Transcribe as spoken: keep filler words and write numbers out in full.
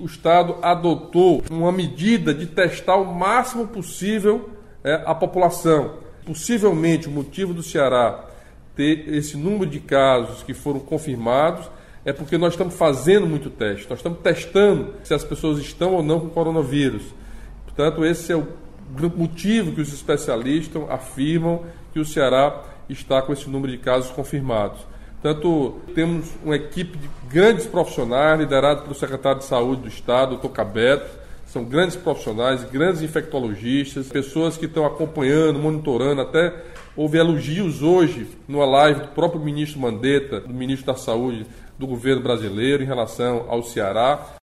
o Estado adotou uma medida de testar o máximo possível é, a população. Possivelmente o motivo do Ceará ter esse número de casos que foram confirmados é porque nós estamos fazendo muito teste, nós estamos testando se as pessoas estão ou não com coronavírus. Portanto, esse é o motivo que os especialistas afirmam que o Ceará está com esse número de casos confirmados. Portanto, temos uma equipe de grandes profissionais, liderada pelo secretário de Saúde do Estado, doutor Cabeto. São grandes profissionais, grandes infectologistas, pessoas que estão acompanhando, monitorando. Até houve elogios hoje numa live do próprio ministro Mandetta, do ministro da Saúde do governo brasileiro, em relação ao Ceará.